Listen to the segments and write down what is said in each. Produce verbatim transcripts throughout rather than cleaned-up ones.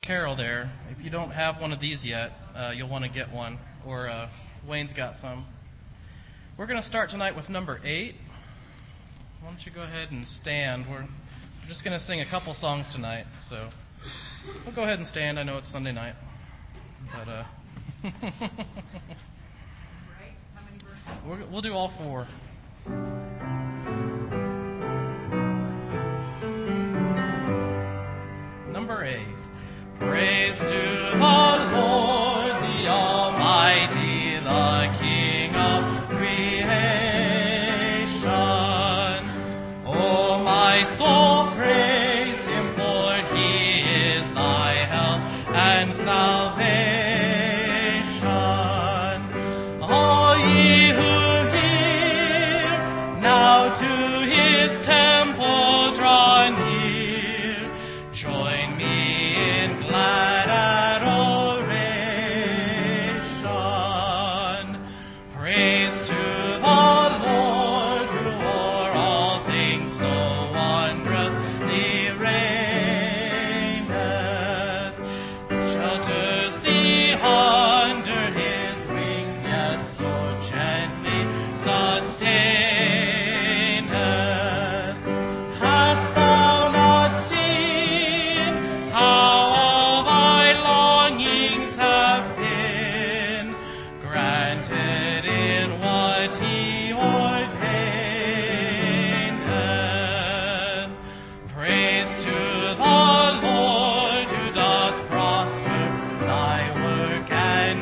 Carol there. If you don't have one of these yet, uh, you'll want to get one, or uh, Wayne's got some. We're going to start tonight with number eight. Why don't you go ahead and stand? We're just going to sing a couple songs tonight, so we'll go ahead and stand. I know it's Sunday night, but uh, we're, we'll do all four. Number eight. Praise to the Lord, the Almighty, the King of creation. O my soul, praise Him, for He is thy help and salvation. All ye who hear, now to His temple draw near. Join me in glad adoration. Praise to the Lord, who o'er all things so wondrously reigneth. Shelters thee under His wings, yes, so gently sustaineth. Hast thou not seen how all thy longings have been granted in what He ordaineth? Praise to the Lord, who doth prosper thy work and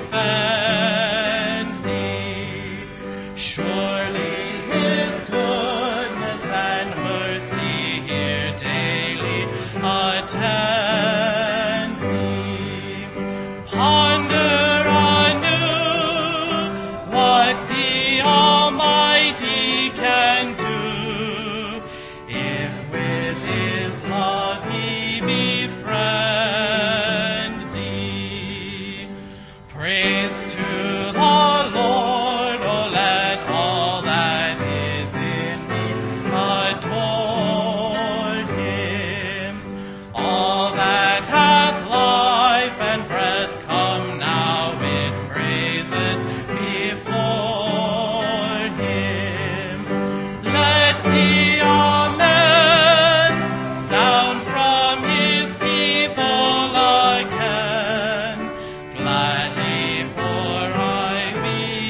defend thee. Surely His goodness and mercy here daily attend thee. Ponder anew what the Almighty can do, if with His love He befriend thee. Praise to the Lord, oh let all that is in me adore Him. All that hath life and breath, come now with praises before Him. Let the Amen sound from His people again. Gladly, for I we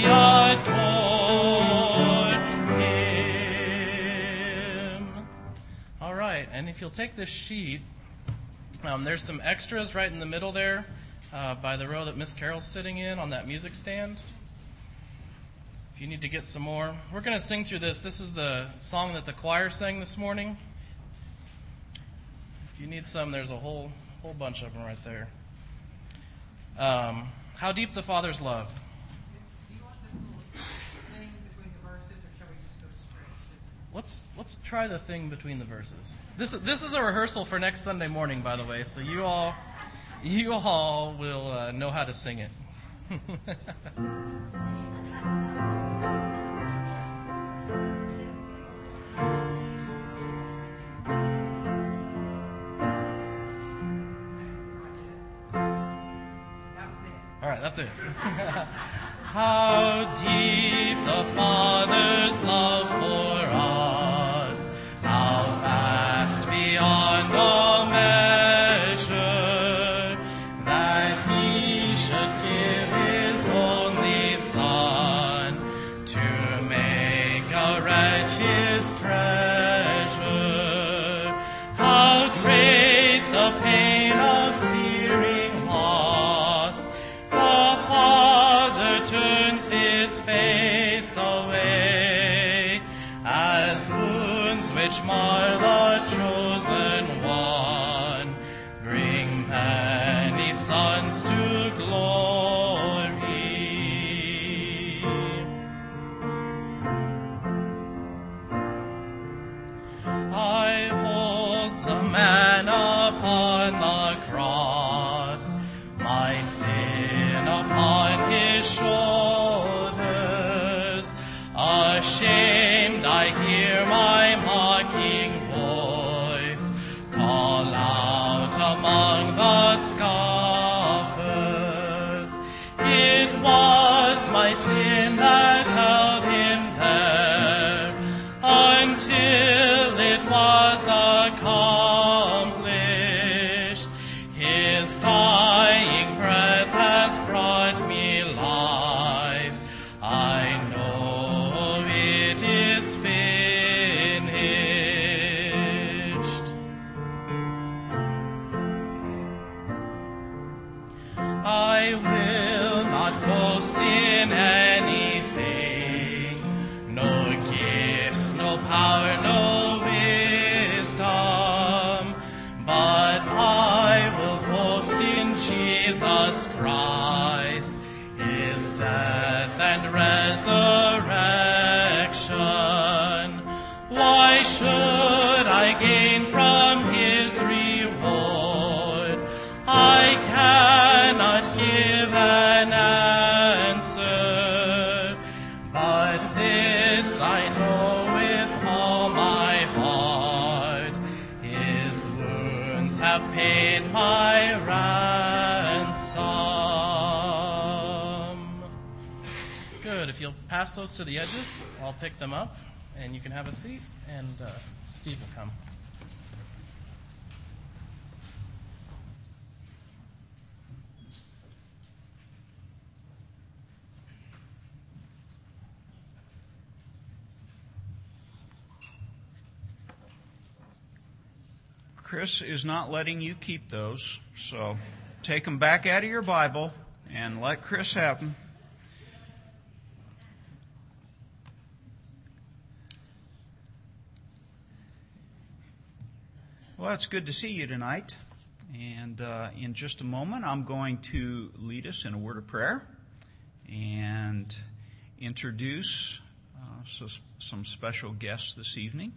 adore Him. All right, and if you'll take this sheet, um, there's some extras right in the middle there uh, by the row that Miss Carol's sitting in on that music stand. If you need to get some more, we're going to sing through this. This is the song that the choir sang this morning. If you need some, there's a whole whole bunch of them right there. Um, How Deep the Father's Love. Do you want this little thing between the verses, or shall we just go straight to Let's let's try the thing between the verses. This this is a rehearsal for next Sunday morning, by the way, so you all you all will uh, know how to sing it. that was it? All right, that's it. How deep the Father's love for us, how vast beyond all measure, that He should give His only Son to make a wretch His treasure. How great the pain of searing loss, the Father turns His face away, as wounds which mar the chosen one bring many sons to glory. I hold the man upon the cross, my sin upon His shoulders. Ashamed, I hear my mocking voice call out among the the scoffers. It was my sin that held him there until it was accomplished. His dying breath has brought me life. I know it is finished. I will not boast in anything, no gifts, no power, no wisdom, but I will boast in Jesus Christ, his death and resurrection. Why should I gain from his reward? I cannot give an answer, but this I know with all my heart: his wounds have paid my ransom. Good. If you'll pass those to the edges, I'll pick them up, and you can have a seat, and uh, Steve will come. Chris is not letting you keep those, so take them back out of your Bible and let Chris have them. Well, it's good to see you tonight. And uh, in just a moment, I'm going to lead us in a word of prayer and introduce uh, so, some special guests this evening.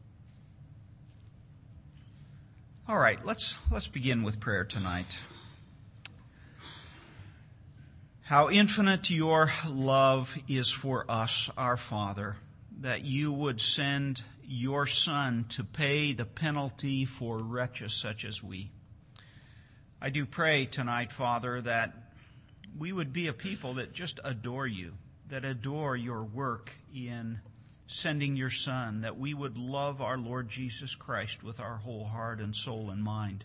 All right, let's let's begin with prayer tonight. How infinite your love is for us, our Father, that you would send your Son to pay the penalty for wretches such as we. I do pray tonight, Father, that we would be a people that just adore you, that adore your work in sending your Son, that we would love our Lord Jesus Christ with our whole heart and soul and mind.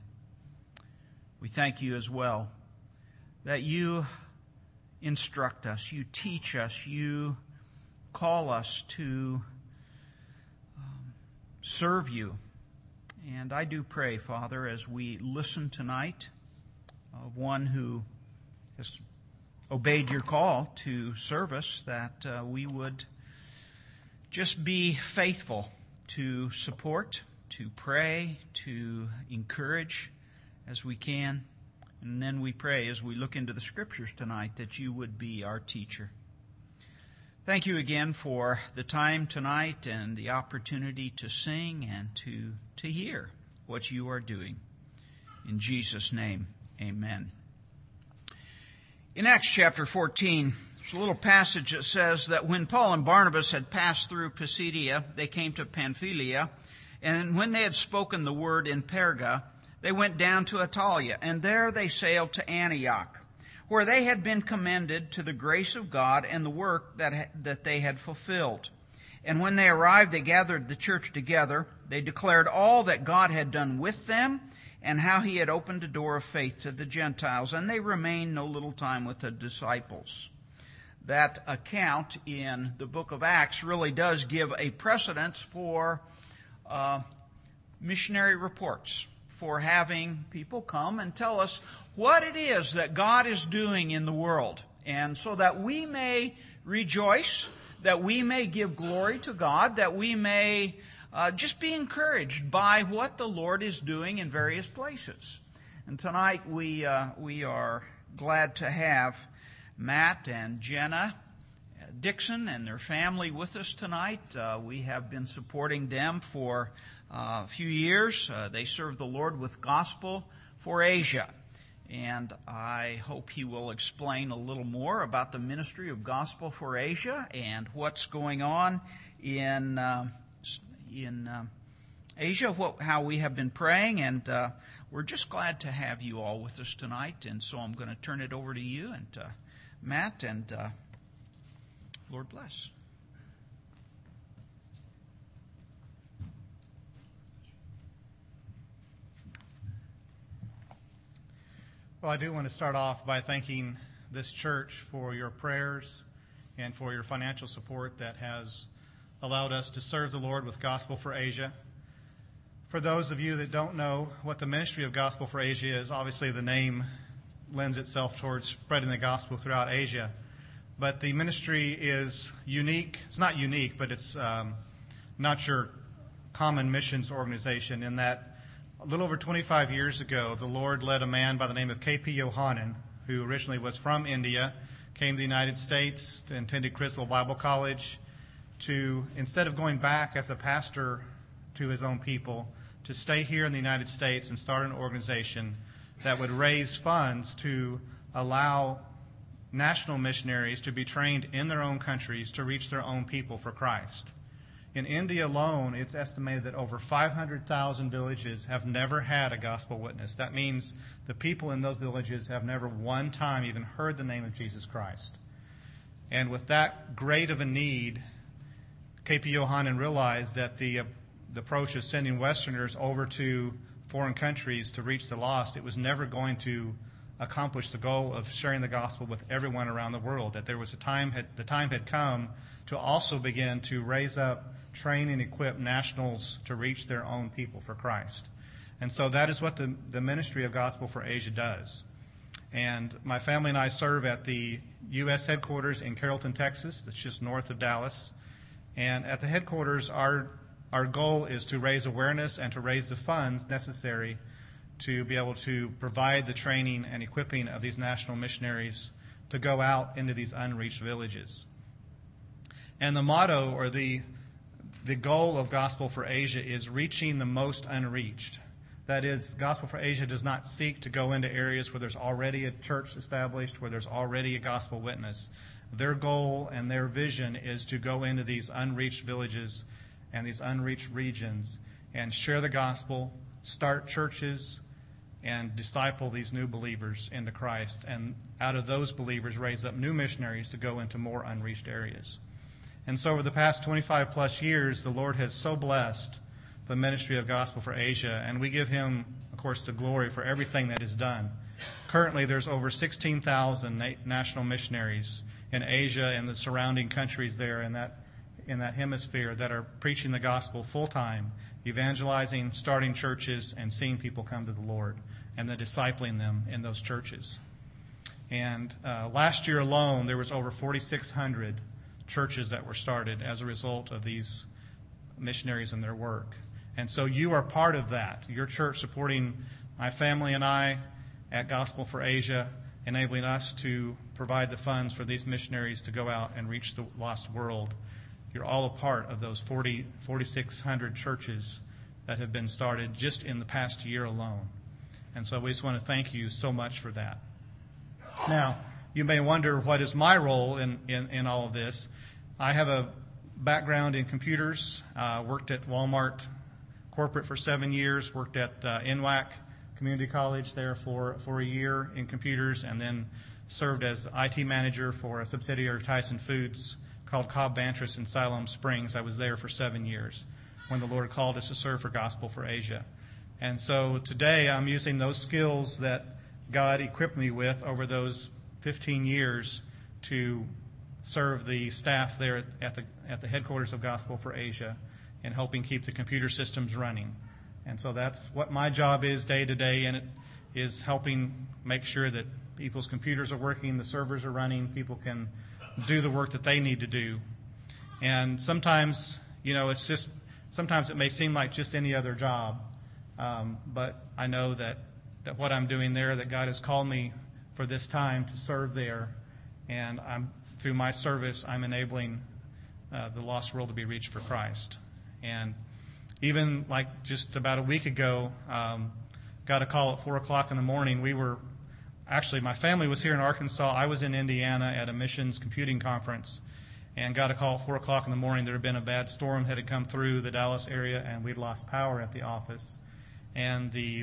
We thank you as well that you instruct us, you teach us, you call us to um, serve you. And I do pray, Father, as we listen tonight of one who has obeyed your call to service, that uh, we would just be faithful to support, to pray, to encourage as we can. And then we pray as we look into the Scriptures tonight that you would be our teacher. Thank you again for the time tonight and the opportunity to sing and to, to hear what you are doing. In Jesus' name, amen. In Acts chapter fourteen, there's a little passage that says that when Paul and Barnabas had passed through Pisidia, they came to Pamphylia, and when they had spoken the word in Perga, they went down to Attalia, and there they sailed to Antioch, where they had been commended to the grace of God and the work that that they had fulfilled. And when they arrived, they gathered the church together. They declared all that God had done with them, and how he had opened a door of faith to the Gentiles, and they remained no little time with the disciples. That account in the book of Acts really does give a precedence for uh, missionary reports, for having people come and tell us what it is that God is doing in the world, and so that we may rejoice, that we may give glory to God, that we may uh, just be encouraged by what the Lord is doing in various places. And tonight we uh, we are glad to have Matt and Jenna Dixon and their family with us tonight. Uh, we have been supporting them for uh, a few years. Uh, they serve the Lord with Gospel for Asia. And I hope he will explain a little more about the ministry of Gospel for Asia and what's going on in uh, in uh, Asia, what, how we have been praying. And uh, we're just glad to have you all with us tonight. And so I'm going to turn it over to you and uh, Matt, and uh, Lord bless. Well, I do want to start off by thanking this church for your prayers and for your financial support that has allowed us to serve the Lord with Gospel for Asia. For those of you that don't know what the ministry of Gospel for Asia is, obviously the name lends itself towards spreading the gospel throughout Asia. But the ministry is unique. It's not unique, but it's um, not your common missions organization in that a little over twenty-five years ago, the Lord led a man by the name of K P Yohanan, who originally was from India, came to the United States, attended Criswell Bible College, to, instead of going back as a pastor to his own people, to stay here in the United States and start an organization that would raise funds to allow national missionaries to be trained in their own countries to reach their own people for Christ. In India alone, it's estimated that over five hundred thousand villages have never had a gospel witness. That means the people in those villages have never one time even heard the name of Jesus Christ. And with that great of a need, K P Yohanan realized that the, uh, the approach of sending Westerners over to foreign countries to reach the lost, it was never going to accomplish the goal of sharing the gospel with everyone around the world. That there was a time, had, the time had come to also begin to raise up, train, and equip nationals to reach their own people for Christ. And so that is what the, the ministry of Gospel for Asia does. And my family and I serve at the U S headquarters in Carrollton, Texas. That's just north of Dallas. And at the headquarters, our our goal is to raise awareness and to raise the funds necessary to be able to provide the training and equipping of these national missionaries to go out into these unreached villages. And the motto, or the the goal of Gospel for Asia, is reaching the most unreached. That is, Gospel for Asia does not seek to go into areas where there's already a church established, where there's already a gospel witness. Their goal and their vision is to go into these unreached villages and these unreached regions and share the gospel, start churches, and disciple these new believers into Christ. And out of those believers, raise up new missionaries to go into more unreached areas. And so over the past twenty-five plus years, the Lord has so blessed the ministry of Gospel for Asia, and we give him, of course, the glory for everything that is done. Currently, there's over sixteen thousand na- national missionaries in Asia and the surrounding countries there in that in that hemisphere that are preaching the gospel full-time, evangelizing, starting churches, and seeing people come to the Lord, and then discipling them in those churches. And uh, last year alone, there was over forty-six hundred churches that were started as a result of these missionaries and their work. And so you are part of that. Your church supporting my family and I at Gospel for Asia, enabling us to provide the funds for these missionaries to go out and reach the lost world. You're all a part of those forty, forty-six hundred churches that have been started just in the past year alone. And so we just want to thank you so much for that. Now, you may wonder, what is my role in, in, in all of this? I have a background in computers, uh, worked at Walmart corporate for seven years, worked at uh, N W A C Community College there for, for a year in computers, and then served as I T manager for a subsidiary of Tyson Foods called Cobb Vantress in Siloam Springs. I was there for seven years when the Lord called us to serve for Gospel for Asia. And so today I'm using those skills that God equipped me with over those fifteen years to serve the staff there at the at the headquarters of Gospel for Asia and helping keep the computer systems running. And so that's what my job is day to day, and it is helping make sure that people's computers are working, the servers are running, people can do the work that they need to do. And sometimes, you know, it's just, sometimes it may seem like just any other job, um, but I know that, that what I'm doing there, that God has called me for this time to serve there, and I'm through my service, I'm enabling uh, the lost world to be reached for Christ. And even like just about a week ago, um, got a call at four o'clock in the morning. We were, actually my family was here in Arkansas. I was in Indiana at a missions computing conference, and got a call at four o'clock in the morning. There had been a bad storm that had come through the Dallas area, and we'd lost power at the office. And the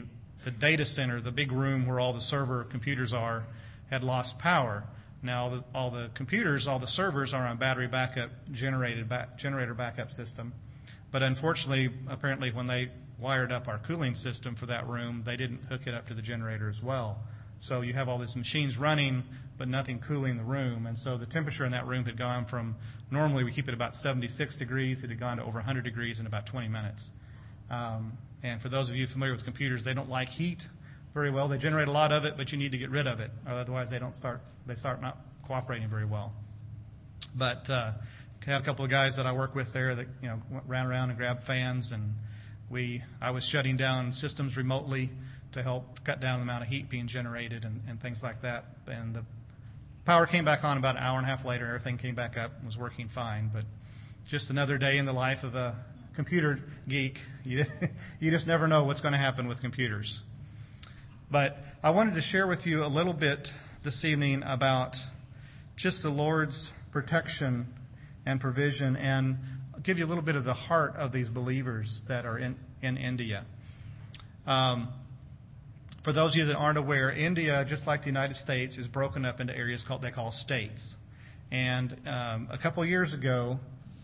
the data center, the big room where all the server computers are, had lost power. Now the, all the computers, all the servers are on battery backup generated back, generator backup system. But unfortunately, apparently when they wired up our cooling system for that room, they didn't hook it up to the generator as well. So you have all these machines running, but nothing cooling the room. And so the temperature in that room had gone from, normally we keep it about seventy-six degrees, it had gone to over one hundred degrees in about twenty minutes. Um, and for those of you familiar with computers, they don't like heat very well. They generate a lot of it, but you need to get rid of it, or otherwise they don't start, they start not cooperating very well. But uh, I had a couple of guys that I work with there that, you know, ran around and grabbed fans, and we, I was shutting down systems remotely to help cut down the amount of heat being generated and, and things like that. And the power came back on about an hour and a half later. Everything came back up and was working fine. But just another day in the life of a computer geek. You, you just never know what's going to happen with computers. But I wanted to share with you a little bit this evening about just the Lord's protection and provision, and give you a little bit of the heart of these believers that are in, in India. Um, For those of you that aren't aware, India, just like the United States, is broken up into areas called they call states. And um, a couple of years ago,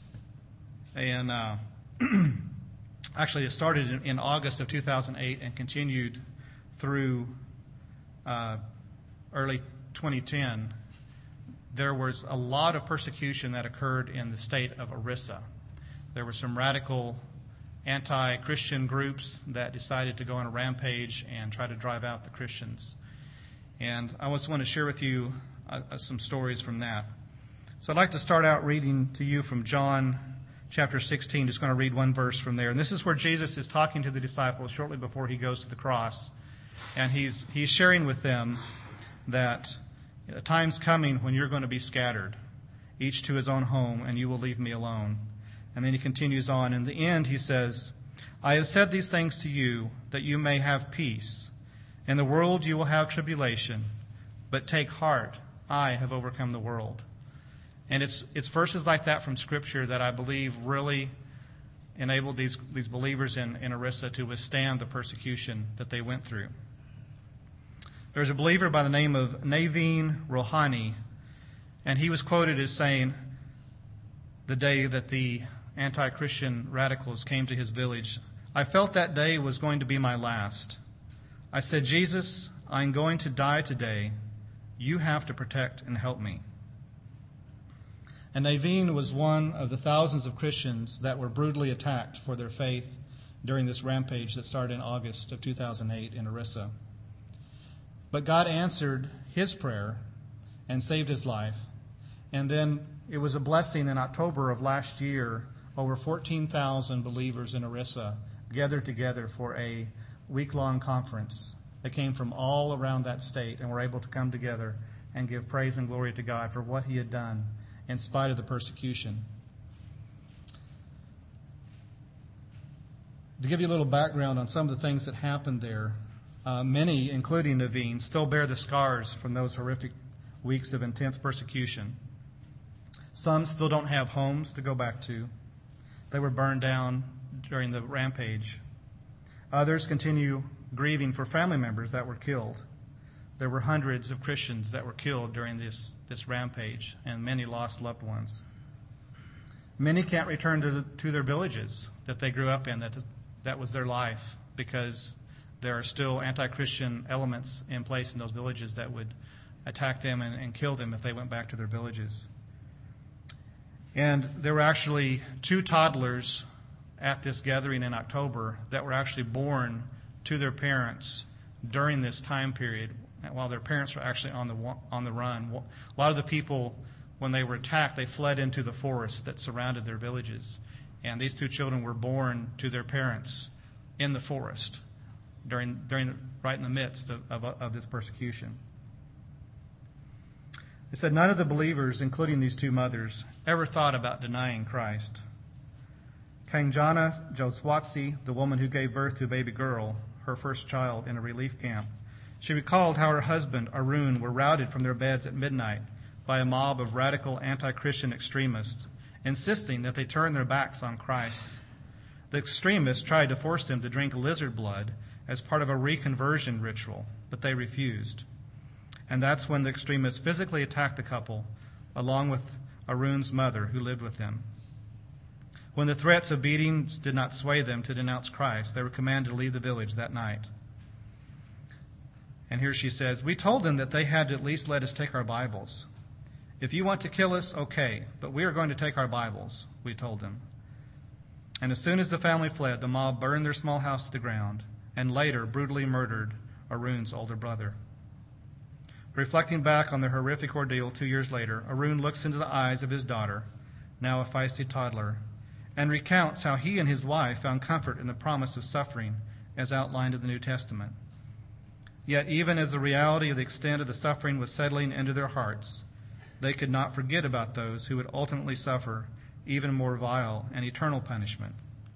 and uh, actually it started in, in August of two thousand eight and continued through uh, early twenty ten, there was a lot of persecution that occurred in the state of Orissa. There were some radical anti-Christian groups that decided to go on a rampage and try to drive out the Christians. And I just want to share with you uh, uh, some stories from that. So I'd like to start out reading to you from John chapter sixteen. Just going to read one verse from there. And this is where Jesus is talking to the disciples shortly before he goes to the cross. And he's he's sharing with them that a time's coming when you're going to be scattered, each to his own home, and you will leave me alone. And then he continues on. In the end, he says, I have said these things to you that you may have peace. In the world you will have tribulation, but take heart, I have overcome the world. And it's it's verses like that from Scripture that I believe really enabled these, these believers in, in Orissa to withstand the persecution that they went through. There's a believer by the name of Naveen Rohani, and he was quoted as saying, the day that the anti-Christian radicals came to his village, I felt that day was going to be my last. I said, Jesus, I'm going to die today. You have to protect and help me. And Naveen was one of the thousands of Christians that were brutally attacked for their faith during this rampage that started in August of two thousand eight in Orissa. But God answered his prayer and saved his life. And then it was a blessing in October of last year. Over fourteen thousand believers in Orissa gathered together for a week-long conference. They came from all around that state and were able to come together and give praise and glory to God for what he had done in spite of the persecution. To give you a little background on some of the things that happened there, uh, many, including Naveen, still bear the scars from those horrific weeks of intense persecution. Some still don't have homes to go back to. They were burned down during the rampage. Others continue grieving for family members that were killed. There were hundreds of Christians that were killed during this, this rampage, and many lost loved ones. Many can't return to, the, to their villages that they grew up in, that, that was their life, because there are still anti-Christian elements in place in those villages that would attack them and, and kill them if they went back to their villages. And there were actually two toddlers at this gathering in October that were actually born to their parents during this time period, while their parents were actually on the on the run. A lot of the people, when they were attacked, they fled into the forest that surrounded their villages. And these two children were born to their parents in the forest during during right in the midst of, of, of this persecution. It said none of the believers, including these two mothers, ever thought about denying Christ. Kanjana Joswatsi, the woman who gave birth to a baby girl, her first child, in a relief camp, she recalled how her husband, Arun, were routed from their beds at midnight by a mob of radical anti-Christian extremists, insisting that they turn their backs on Christ. The extremists tried to force them to drink lizard blood as part of a reconversion ritual, but they refused. And that's when the extremists physically attacked the couple, along with Arun's mother, who lived with them. When the threats of beatings did not sway them to denounce Christ, they were commanded to leave the village that night. And here she says, "We told them that they had to at least let us take our Bibles. If you want to kill us, okay, but we are going to take our Bibles," we told them. And as soon as the family fled, the mob burned their small house to the ground and later brutally murdered Arun's older brother. Reflecting back on the horrific ordeal two years later, Arun looks into the eyes of his daughter, now a feisty toddler, and recounts how he and his wife found comfort in the promise of suffering as outlined in the New Testament. Yet even as the reality of the extent of the suffering was settling into their hearts, they could not forget about those who would ultimately suffer even more vile and eternal punishment.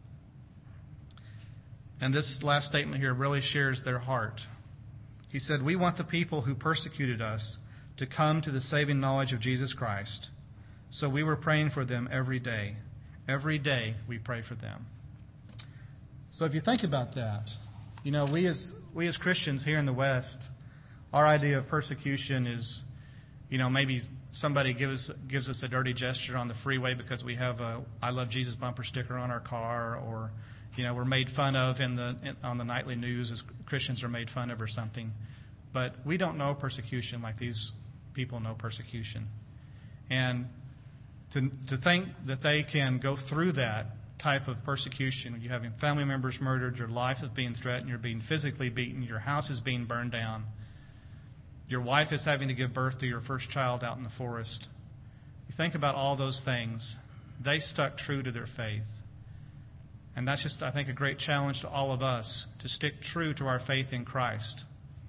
And this last statement here really shares their heart. He said, "We want the people who persecuted us to come to the saving knowledge of Jesus Christ. So we were praying for them every day. Every day we pray for them." So if you think about that, you know, we as we as Christians here in the West, our idea of persecution is, you know, maybe somebody gives gives us a dirty gesture on the freeway because we have a "I love Jesus" bumper sticker on our car, or, you know, we're made fun of in the in, on the nightly news as Christians are made fun of or something. But we don't know persecution like these people know persecution. And to to think that they can go through that type of persecution, you're having family members murdered, your life is being threatened, you're being physically beaten, your house is being burned down, your wife is having to give birth to your first child out in the forest. You think about all those things. They stuck true to their faith. And that's just, I think, a great challenge to all of us to stick true to our faith in Christ.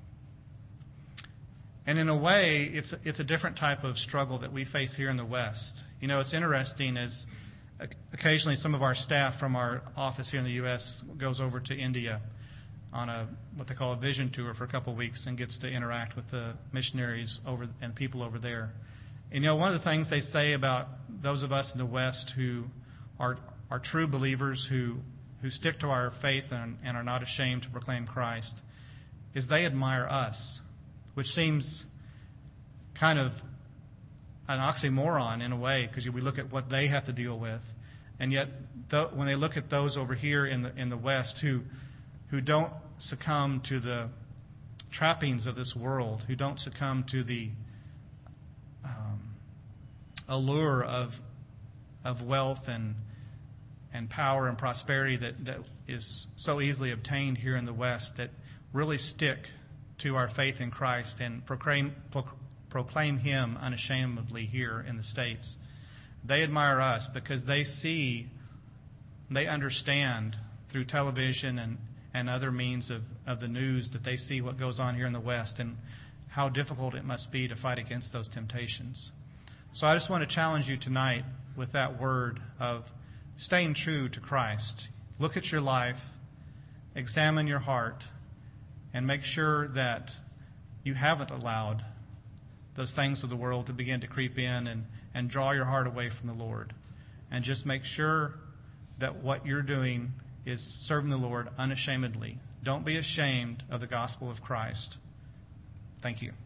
And in a way, it's it's a different type of struggle that we face here in the West. You know, it's interesting as occasionally some of our staff from our office here in the U S goes over to India on a what they call a vision tour for a couple of weeks and gets to interact with the missionaries over and people over there. And, you know, one of the things they say about those of us in the West who are are true believers, who who stick to our faith and, and are not ashamed to proclaim Christ, is they admire us, which seems kind of an oxymoron in a way, because we look at what they have to deal with, and yet th- when they look at those over here in the in the West who who don't succumb to the trappings of this world, who don't succumb to the um, allure of of wealth and and power and prosperity that, that is so easily obtained here in the West, that really stick to our faith in Christ and proclaim pro- proclaim Him unashamedly here in the States. They admire us because they see, they understand through television and, and other means of, of the news, that they see what goes on here in the West and how difficult it must be to fight against those temptations. So I just want to challenge you tonight with that word of staying true to Christ. Look at your life, examine your heart, and make sure that you haven't allowed those things of the world to begin to creep in and, and draw your heart away from the Lord. And just make sure that what you're doing is serving the Lord unashamedly. Don't be ashamed of the gospel of Christ. Thank you.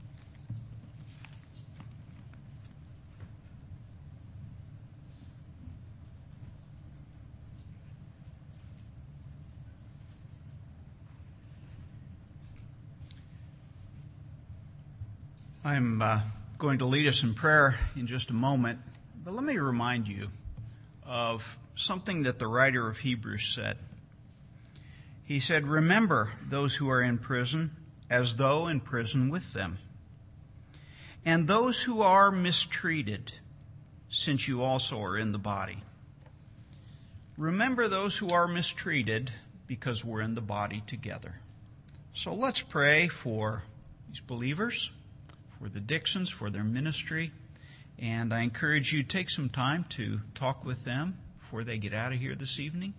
I'm uh, going to lead us in prayer in just a moment, but let me remind you of something that the writer of Hebrews said. He said, "Remember those who are in prison as though in prison with them, and those who are mistreated, since you also are in the body." Remember those who are mistreated because we're in the body together. So let's pray for these believers, for the Dixons, for their ministry. And I encourage you to take some time to talk with them before they get out of here this evening.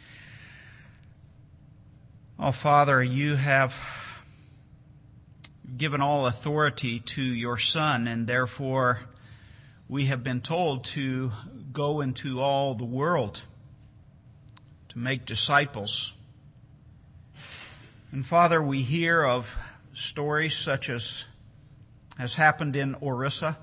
Oh, Father, you have given all authority to your Son, and therefore we have been told to go into all the world to make disciples. And Father, we hear of stories such as has happened in Orissa.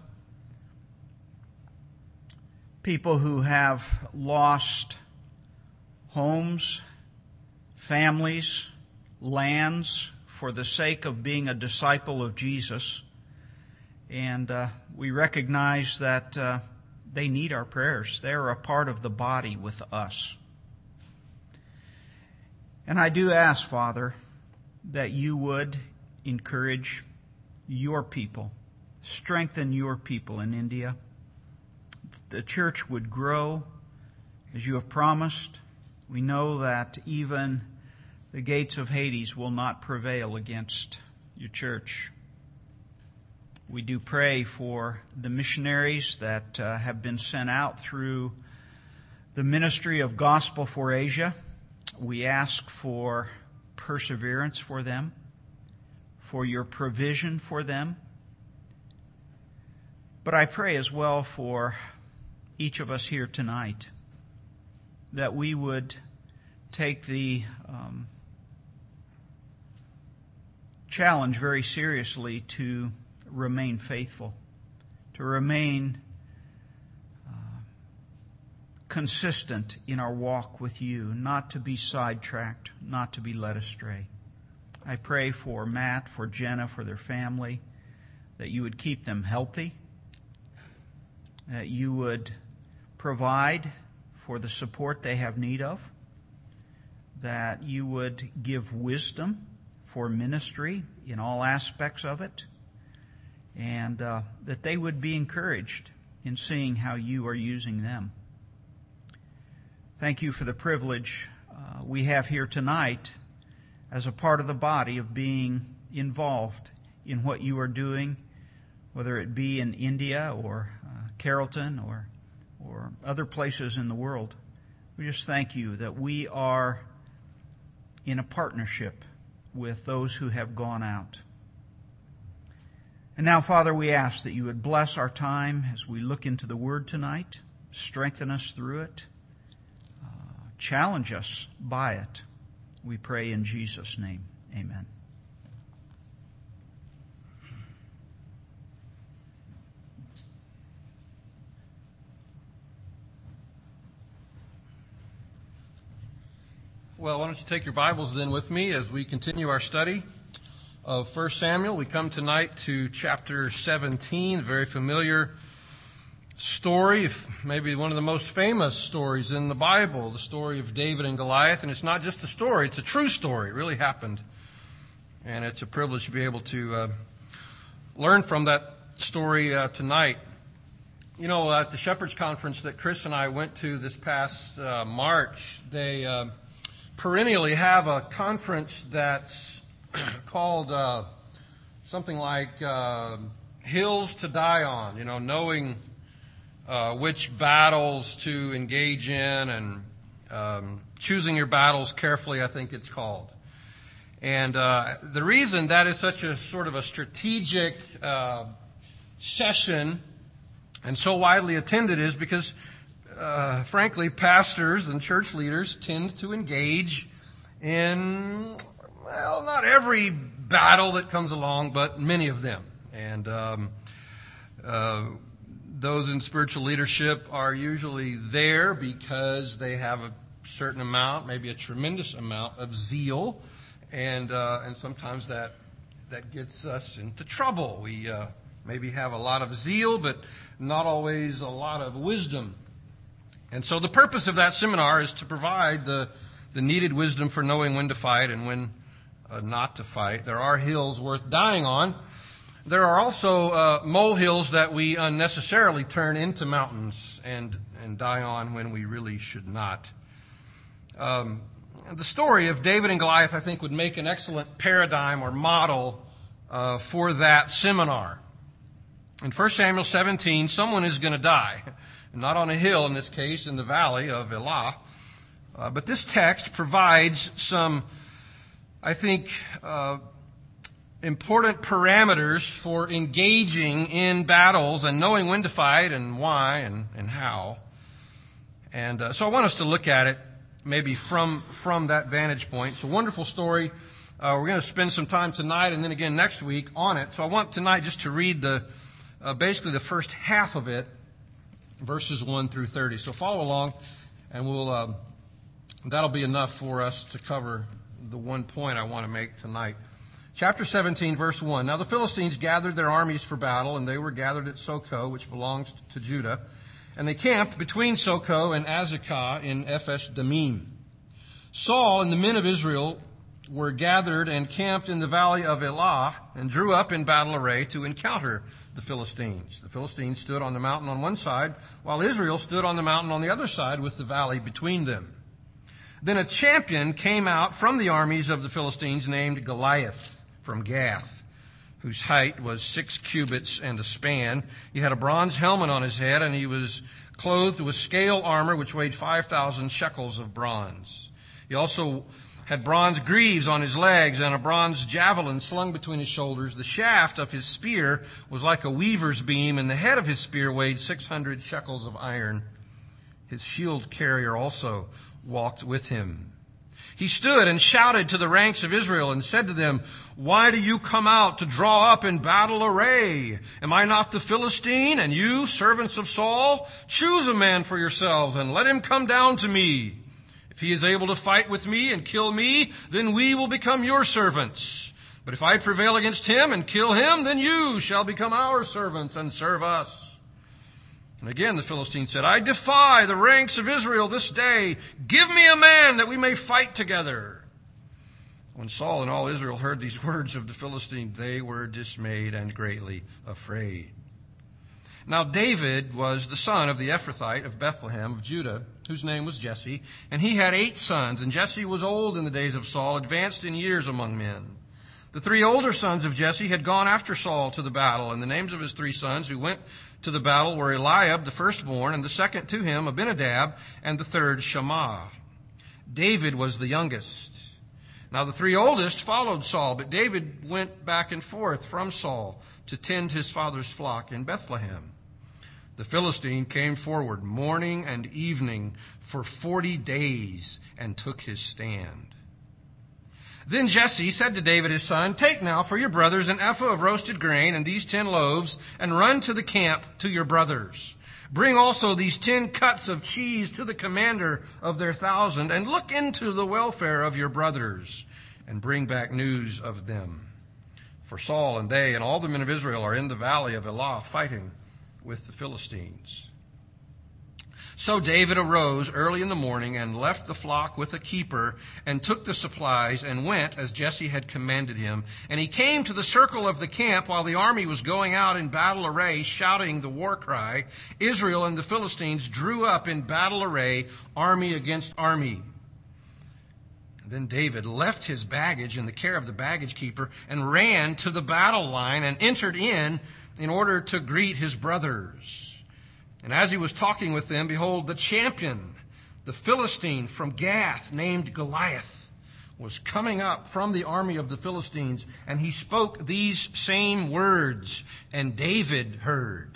People who have lost homes, families, lands for the sake of being a disciple of Jesus. And uh, we recognize that uh, they need our prayers. They are a part of the body with us. And I do ask, Father, that you would encourage your people, strengthen your people in India. The church would grow as you have promised. We know that even the gates of Hades will not prevail against your church. We do pray for the missionaries that uh, have been sent out through the ministry of Gospel for Asia. We ask for perseverance for them, for your provision for them. But I pray as well for each of us here tonight that we would take the um, challenge very seriously to remain faithful, to remain uh, consistent in our walk with you, not to be sidetracked, not to be led astray. I pray for Matt, for Jenna, for their family, that you would keep them healthy, that you would provide for the support they have need of, that you would give wisdom for ministry in all aspects of it, and uh, that they would be encouraged in seeing how you are using them. Thank you for the privilege uh, we have here tonight as a part of the body of being involved in what you are doing, whether it be in India or uh, Carrollton or or other places in the world. We just thank you that we are in a partnership with those who have gone out. And now, Father, we ask that you would bless our time as we look into the Word tonight, strengthen us through it, uh, challenge us by it. We pray in Jesus' name. Amen. Well, why don't you take your Bibles then with me as we continue our study of First Samuel. We come tonight to chapter seventeen, a very familiar story, maybe one of the most famous stories in the Bible, the story of David and Goliath. And it's not just a story, it's a true story. It really happened. And it's a privilege to be able to uh, learn from that story uh, tonight. You know, at the Shepherds Conference that Chris and I went to this past uh, March, they uh, perennially have a conference that's called uh, something like uh, Hills to Die On, you know, knowing uh, which battles to engage in and um, choosing your battles carefully, I think it's called. And uh, the reason that is such a sort of a strategic uh, session and so widely attended is because, uh, frankly, pastors and church leaders tend to engage in, well, not every battle that comes along, but many of them. And um, uh, those in spiritual leadership are usually there because they have a certain amount, maybe a tremendous amount of zeal, and uh, and sometimes that that gets us into trouble. We uh, maybe have a lot of zeal, but not always a lot of wisdom. And so the purpose of that seminar is to provide the the needed wisdom for knowing when to fight and when uh, not to fight. There are hills worth dying on. There are also uh, molehills that we unnecessarily turn into mountains and, and die on when we really should not. Um, the story of David and Goliath, I think, would make an excellent paradigm or model uh, for that seminar. In First Samuel seventeen, someone is going to die. Not on a hill, in this case, in the valley of Elah. Uh, but this text provides some, I think, uh, important parameters for engaging in battles and knowing when to fight and why and, and how. And uh, so I want us to look at it maybe from from that vantage point. It's a wonderful story Uh, we're going to spend some time tonight and then again next week on it. So I want tonight just to read the uh, basically the first half of it, verses one through thirty. So follow along, and we'll um, that'll be enough for us to cover the one point I want to make tonight. Chapter seventeen, verse one. Now the Philistines gathered their armies for battle, and they were gathered at Socoh, which belongs to Judah. And they camped between Socoh and Azekah in Ephes-Dammim. Saul and the men of Israel were gathered and camped in the valley of Elah and drew up in battle array to encounter the Philistines. The Philistines stood on the mountain on one side, while Israel stood on the mountain on the other side with the valley between them. Then a champion came out from the armies of the Philistines named Goliath from Gath, whose height was six cubits and a span. He had a bronze helmet on his head, and he was clothed with scale armor which weighed five thousand shekels of bronze. He also had bronze greaves on his legs and a bronze javelin slung between his shoulders. The shaft of his spear was like a weaver's beam, and the head of his spear weighed six hundred shekels of iron. His shield carrier also walked with him. He stood and shouted to the ranks of Israel and said to them, "Why do you come out to draw up in battle array? Am I not the Philistine, and you, servants of Saul? Choose a man for yourselves and let him come down to me. If he is able to fight with me and kill me, then we will become your servants. But if I prevail against him and kill him, then you shall become our servants and serve us." And again the Philistine said, "I defy the ranks of Israel this day. Give me a man that we may fight together." When Saul and all Israel heard these words of the Philistine, they were dismayed and greatly afraid. Now David was the son of the Ephrathite of Bethlehem of Judah, whose name was Jesse, and he had eight sons. And Jesse was old in the days of Saul, advanced in years among men. The three older sons of Jesse had gone after Saul to the battle, and the names of his three sons who went to the battle were Eliab, the firstborn, and the second to him, Abinadab, and the third, Shammah. David was the youngest. Now the three oldest followed Saul, but David went back and forth from Saul to tend his father's flock in Bethlehem. The Philistine came forward morning and evening for forty days and took his stand. Then Jesse said to David his son, "Take now for your brothers an ephah of roasted grain and these ten loaves, and run to the camp to your brothers. Bring also these ten cuts of cheese to the commander of their thousand, and look into the welfare of your brothers, and bring back news of them. For Saul and they and all the men of Israel are in the valley of Elah fighting with the Philistines." So David arose early in the morning and left the flock with a keeper and took the supplies and went as Jesse had commanded him. And he came to the circle of the camp while the army was going out in battle array, shouting the war cry. Israel and the Philistines drew up in battle array, army against army. Then David left his baggage in the care of the baggage keeper and ran to the battle line and entered in in order to greet his brothers. And as he was talking with them, behold, the champion, the Philistine from Gath, named Goliath, was coming up from the army of the Philistines, and he spoke these same words, and David heard.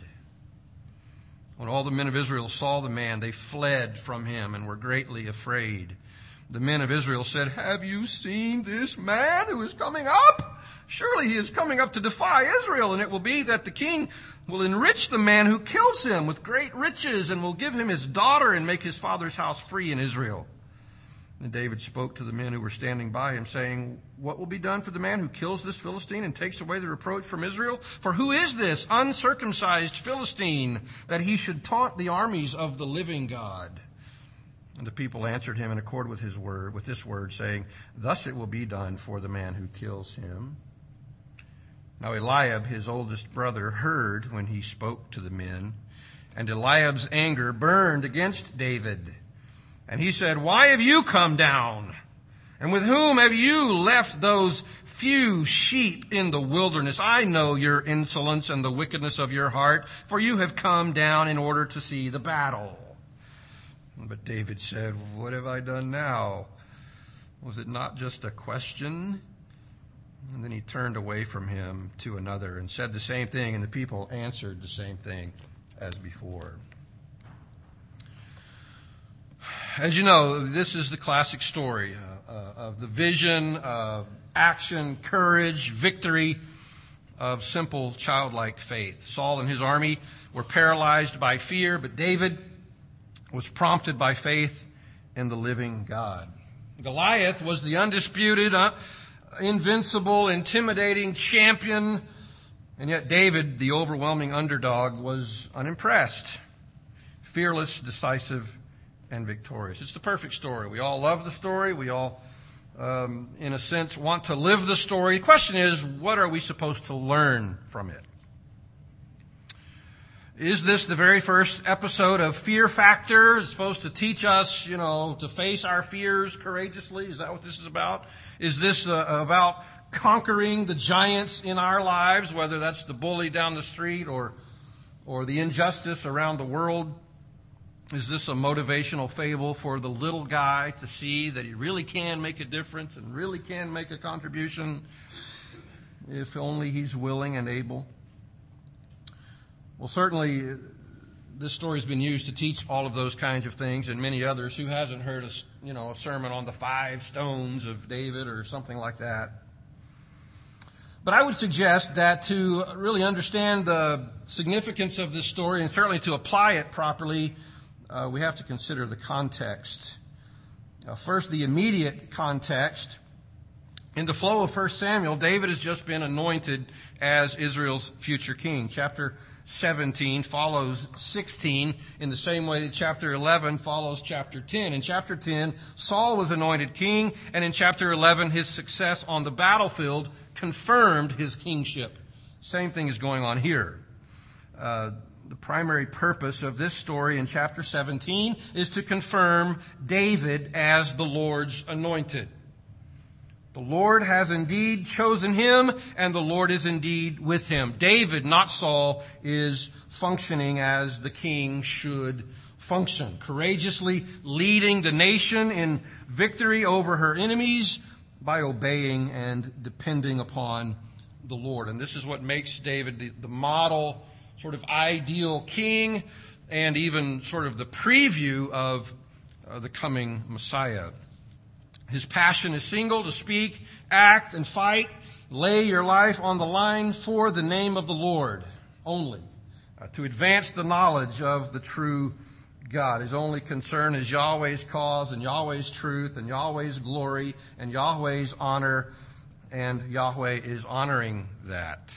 When all the men of Israel saw the man, they fled from him and were greatly afraid. The men of Israel said, "Have you seen this man who is coming up? Surely he is coming up to defy Israel, and it will be that the king will enrich the man who kills him with great riches and will give him his daughter and make his father's house free in Israel." And David spoke to the men who were standing by him, saying, "What will be done for the man who kills this Philistine and takes away the reproach from Israel? For who is this uncircumcised Philistine that he should taunt the armies of the living God?" And the people answered him in accord with his word, with this word, saying, "Thus it will be done for the man who kills him." Now Eliab, his oldest brother, heard when he spoke to the men, and Eliab's anger burned against David. And he said, "Why have you come down? And with whom have you left those few sheep in the wilderness? I know your insolence and the wickedness of your heart, for you have come down in order to see the battle." But David said, "What have I done now? Was it not just a question?" And then he turned away from him to another and said the same thing, and the people answered the same thing as before. As you know, this is the classic story uh, uh, of the vision of action, courage, victory of simple childlike faith. Saul and his army were paralyzed by fear, but David was prompted by faith in the living God. Goliath was the undisputed, uh, invincible, intimidating champion, and yet David, the overwhelming underdog, was unimpressed, fearless, decisive, and victorious. It's the perfect story. We all love the story. We all, um, in a sense, want to live the story. The question is, what are we supposed to learn from it? Is this the very first episode of Fear Factor? It's supposed to teach us, you know, to face our fears courageously? Is that what this is about? Is this uh, about conquering the giants in our lives, whether that's the bully down the street or, or the injustice around the world? Is this a motivational fable for the little guy to see that he really can make a difference and really can make a contribution if only he's willing and able? Well, certainly, this story has been used to teach all of those kinds of things and many others. Who hasn't heard a, you know, a sermon on the five stones of David or something like that? But I would suggest that to really understand the significance of this story and certainly to apply it properly, uh, we have to consider the context. Uh, first, the immediate context. In the flow of First Samuel, David has just been anointed as Israel's future king. Chapter seventeen follows sixteen in the same way that chapter eleven follows chapter ten. In chapter ten, Saul was anointed king, and in chapter eleven, his success on the battlefield confirmed his kingship. Same thing is going on here. Uh, the primary purpose of this story in chapter seventeen is to confirm David as the Lord's anointed. The Lord has indeed chosen him, and the Lord is indeed with him. David, not Saul, is functioning as the king should function, courageously leading the nation in victory over her enemies by obeying and depending upon the Lord. And this is what makes David the, the model, sort of ideal king, and even sort of the preview of uh, the coming Messiah. His passion is single: to speak, act, and fight. Lay your life on the line for the name of the Lord only. Uh, to advance the knowledge of the true God. His only concern is Yahweh's cause and Yahweh's truth and Yahweh's glory and Yahweh's honor. And Yahweh is honoring that.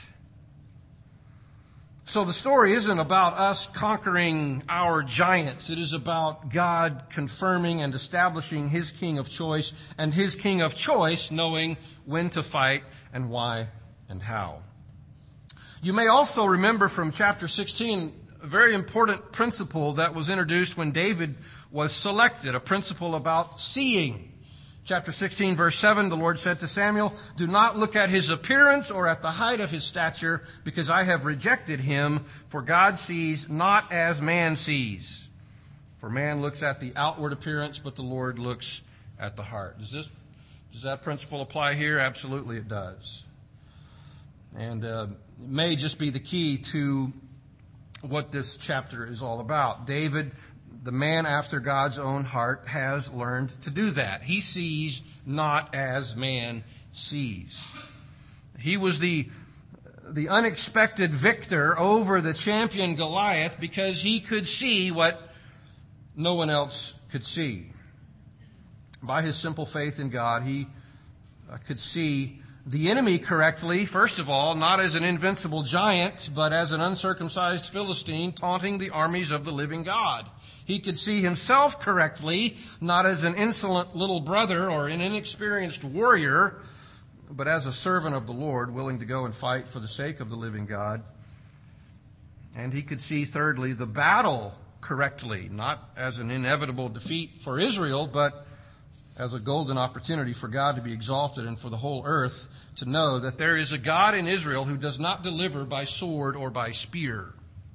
So the story isn't about us conquering our giants. It is about God confirming and establishing his king of choice, and his king of choice knowing when to fight and why and how. You may also remember from chapter sixteen a very important principle that was introduced when David was selected, a principle about seeing. Chapter sixteen, verse seven, the Lord said to Samuel, "Do not look at his appearance or at the height of his stature, because I have rejected him, for God sees not as man sees. For man looks at the outward appearance, but the Lord looks at the heart." Does this, does that principle apply here? Absolutely it does. And uh, it may just be the key to what this chapter is all about. David, the man after God's own heart, has learned to do that. He sees not as man sees. He was the, the unexpected victor over the champion Goliath because he could see what no one else could see. By his simple faith in God, he uh, could see the enemy correctly, first of all, not as an invincible giant, but as an uncircumcised Philistine taunting the armies of the living God. He could see himself correctly, not as an insolent little brother or an inexperienced warrior, but as a servant of the Lord, willing to go and fight for the sake of the living God. And he could see, thirdly, the battle correctly, not as an inevitable defeat for Israel, but as a golden opportunity for God to be exalted and for the whole earth to know that there is a God in Israel who does not deliver by sword or by spear.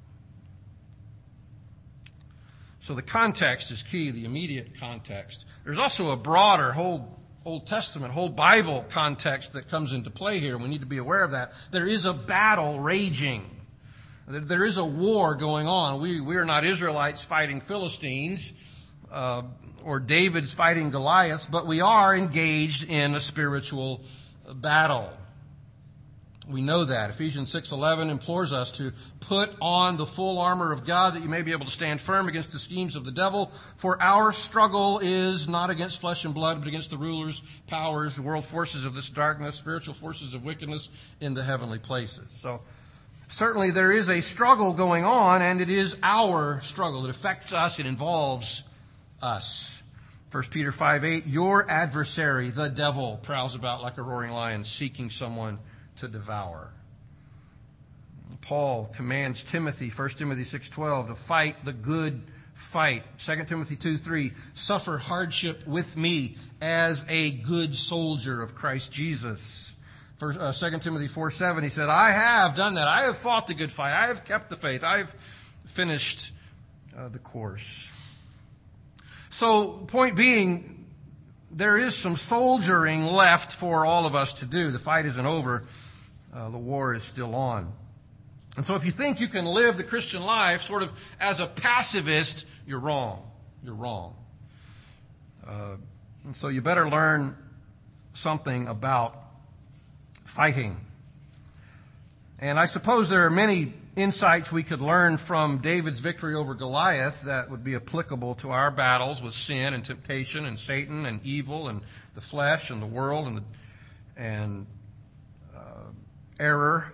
So the context is key, the immediate context. There's also a broader whole Old Testament, whole Bible context that comes into play here. We need to be aware of that. There is a battle raging. There is a war going on. We, we are not Israelites fighting Philistines, uh, or David's fighting Goliath, but we are engaged in a spiritual battle. We know that. Ephesians six eleven implores us to put on the full armor of God that you may be able to stand firm against the schemes of the devil. For our struggle is not against flesh and blood, but against the rulers, powers, world forces of this darkness, spiritual forces of wickedness in the heavenly places. So certainly there is a struggle going on, and it is our struggle. It affects us. It involves us. First Peter five eight, your adversary, the devil, prowls about like a roaring lion, seeking someone to devour. Paul commands Timothy, First Timothy six twelve, to fight the good fight. Second Timothy two three, suffer hardship with me as a good soldier of Christ Jesus. First, uh, Second Timothy four seven, he said, I have done that. I have fought the good fight. I have kept the faith. I have finished uh, the course. So, point being, there is some soldiering left for all of us to do. The fight isn't over. Uh, the war is still on. And so if you think you can live the Christian life sort of as a pacifist, you're wrong. You're wrong. Uh, and so you better learn something about fighting. And I suppose there are many insights we could learn from David's victory over Goliath that would be applicable to our battles with sin and temptation and Satan and evil and the flesh and the world and the, and uh, error.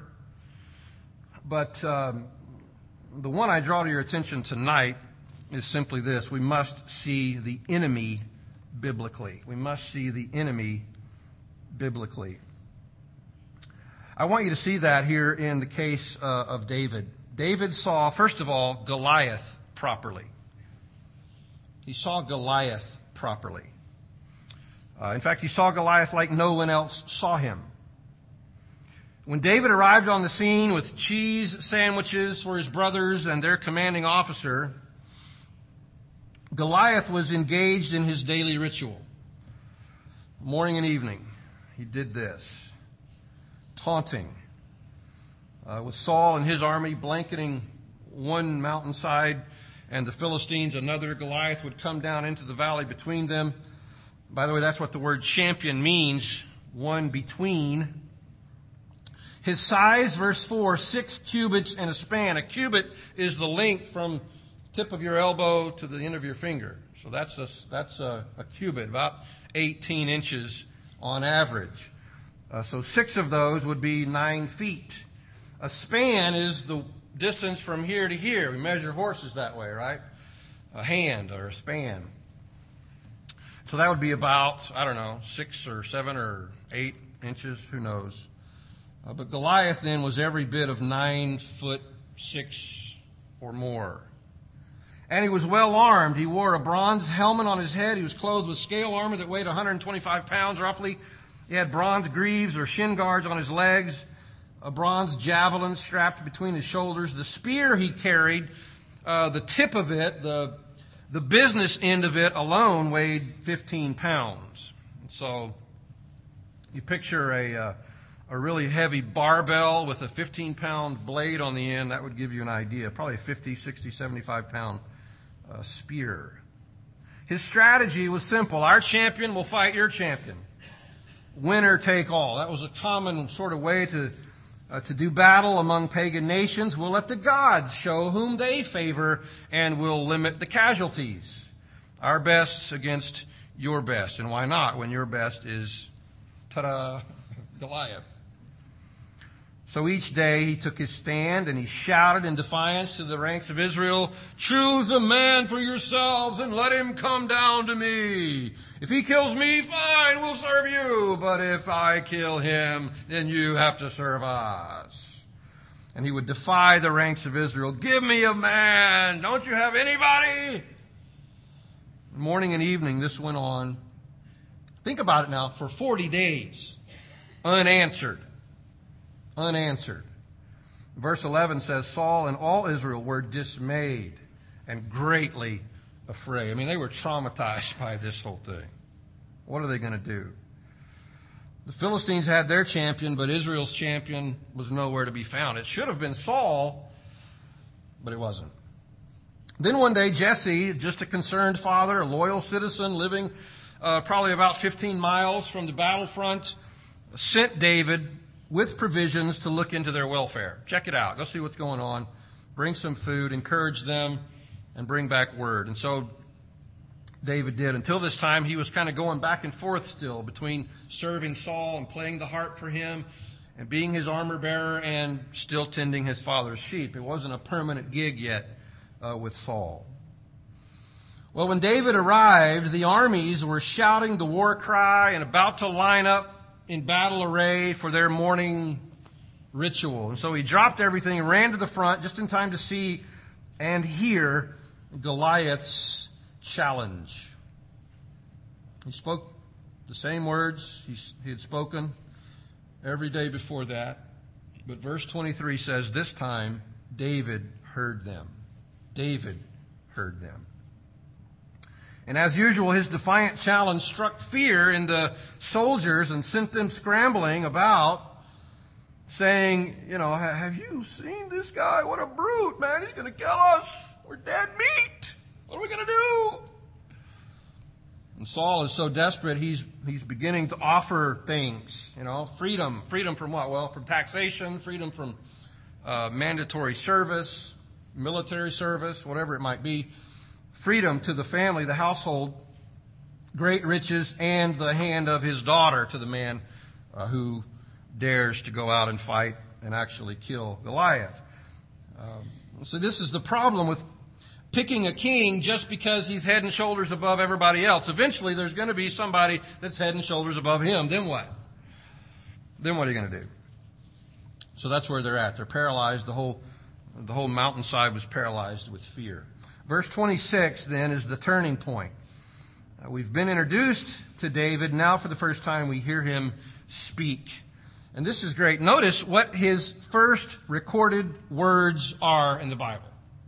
But um, the one I draw to your attention tonight is simply this. We must see the enemy biblically. We must see the enemy biblically. I want you to see that here in the case uh, of David. David saw, first of all, Goliath properly. He saw Goliath properly. Uh, in fact, he saw Goliath like no one else saw him. When David arrived on the scene with cheese sandwiches for his brothers and their commanding officer, Goliath was engaged in his daily ritual. Morning and evening, he did this. Taunting, uh, with Saul and his army blanketing one mountainside and the Philistines another. Goliath would come down into the valley between them. By the way, that's what the word champion means, one between. His size, verse four, six cubits and a span. A cubit is the length from tip of your elbow to the end of your finger. So that's a, that's a, a cubit, about eighteen inches on average. Uh, so six of those would be nine feet. A span is the distance from here to here. We measure horses that way, right? A hand or a span. So that would be about, I don't know, six or seven or eight inches, who knows. Uh, but Goliath then was every bit of nine foot six or more. And he was well armed. He wore a bronze helmet on his head. He was clothed with scale armor that weighed one hundred twenty-five pounds roughly. He had bronze greaves or shin guards on his legs, a bronze javelin strapped between his shoulders. The spear he carried, uh, the tip of it, the the business end of it alone weighed fifteen pounds. So you picture a uh, a really heavy barbell with a fifteen pound blade on the end. That would give you an idea. Probably a fifty, sixty, seventy-five pound uh, spear. His strategy was simple. Our champion will fight your champion. Winner take all. That was a common sort of way to uh, to do battle among pagan nations. We'll let the gods show whom they favor, and we'll limit the casualties. Our best against your best. And why not when your best is, ta-da, Goliath. So each day he took his stand and he shouted in defiance to the ranks of Israel, choose a man for yourselves and let him come down to me. If he kills me, fine, we'll serve you. But if I kill him, then you have to serve us. And he would defy the ranks of Israel. Give me a man. Don't you have anybody? Morning and evening this went on. Think about it now. For forty days. Unanswered. Unanswered. Verse eleven says, Saul and all Israel were dismayed and greatly afraid. I mean, they were traumatized by this whole thing. What are they going to do? The Philistines had their champion, but Israel's champion was nowhere to be found. It should have been Saul, but it wasn't. Then one day, Jesse, just a concerned father, a loyal citizen living uh, probably about fifteen miles from the battlefront, sent David with provisions to look into their welfare. Check it out. Go see what's going on. Bring some food, encourage them, and bring back word. And so David did. Until this time, he was kind of going back and forth still between serving Saul and playing the harp for him and being his armor bearer and still tending his father's sheep. It wasn't a permanent gig yet uh, with Saul. Well, when David arrived, the armies were shouting the war cry and about to line up in battle array for their morning ritual. And so he dropped everything and ran to the front just in time to see and hear Goliath's challenge. He spoke the same words he, he had spoken every day before that. But verse twenty-three says, this time David heard them. David heard them. And as usual, his defiant challenge struck fear in the soldiers and sent them scrambling about, saying, you know, have you seen this guy? What a brute, man. He's going to kill us. We're dead meat. What are we going to do? And Saul is so desperate, he's he's beginning to offer things, you know, freedom. Freedom from what? Well, from taxation, freedom from uh, mandatory service, military service, whatever it might be. Freedom to the family, the household, great riches, and the hand of his daughter to the man uh, who dares to go out and fight and actually kill Goliath. Um, so this is the problem with picking a king just because he's head and shoulders above everybody else. Eventually there's going to be somebody that's head and shoulders above him. Then what? Then what are you going to do? So that's where they're at. They're paralyzed. The whole, the whole mountainside was paralyzed with fear. Verse twenty-six, then, is the turning point. Uh, we've been introduced to David. Now, for the first time, we hear him speak. And this is great. Notice what his first recorded words are in the Bible.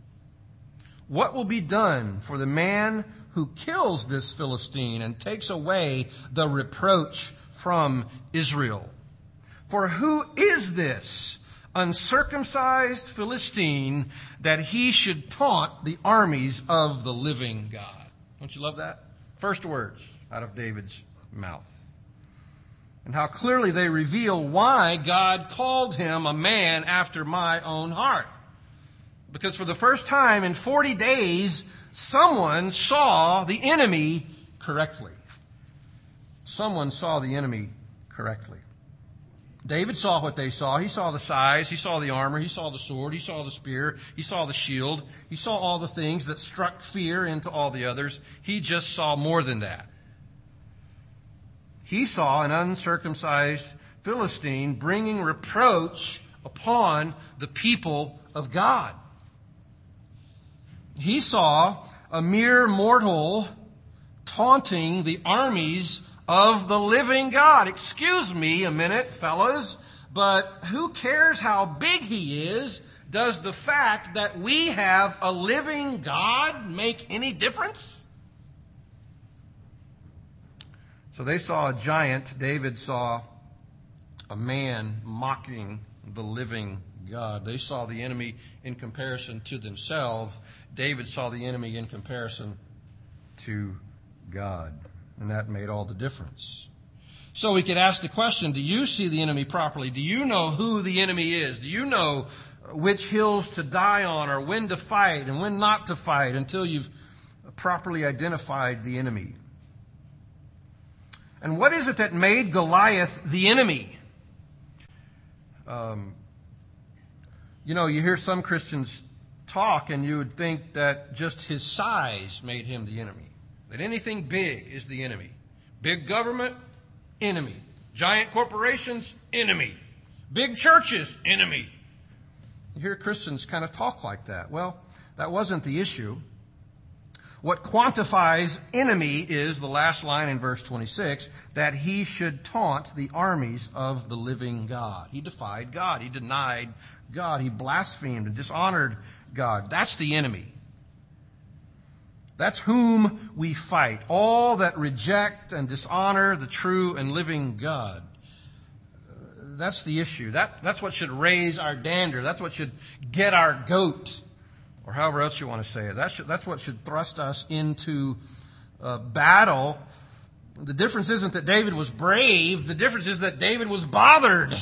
What will be done for the man who kills this Philistine and takes away the reproach from Israel? For who is this uncircumcised Philistine that he should taunt the armies of the living God? Don't you love that? First words out of David's mouth. And how clearly they reveal why God called him a man after my own heart. Because for the first time in forty days, someone saw the enemy correctly. Someone saw the enemy correctly. David saw what they saw. He saw the size. He saw the armor. He saw the sword. He saw the spear. He saw the shield. He saw all the things that struck fear into all the others. He just saw more than that. He saw an uncircumcised Philistine bringing reproach upon the people of God. He saw a mere mortal taunting the armies of the living God. Excuse me a minute, fellas, but who cares how big he is? Does the fact that we have a living God make any difference? So they saw a giant. David saw a man mocking the living God. They saw the enemy in comparison to themselves. David saw the enemy in comparison to God. And that made all the difference. So we could ask the question, do you see the enemy properly? Do you know who the enemy is? Do you know which hills to die on or when to fight and when not to fight until you've properly identified the enemy? And what is it that made Goliath the enemy? Um, you know, you hear some Christians talk and you would think that just his size made him the enemy. That anything big is the enemy. Big government, enemy. Giant corporations, enemy. Big churches, enemy. You hear Christians kind of talk like that. Well, that wasn't the issue. What quantifies enemy is the last line in verse twenty-six, that he should taunt the armies of the living God. He defied God. He denied God. He blasphemed and dishonored God. That's the enemy. That's whom we fight. All that reject and dishonor the true and living God. That's the issue. That, that's what should raise our dander. That's what should get our goat. Or however else you want to say it. That's, that's what should thrust us into uh, battle The difference isn't that David was brave. The difference is that David was bothered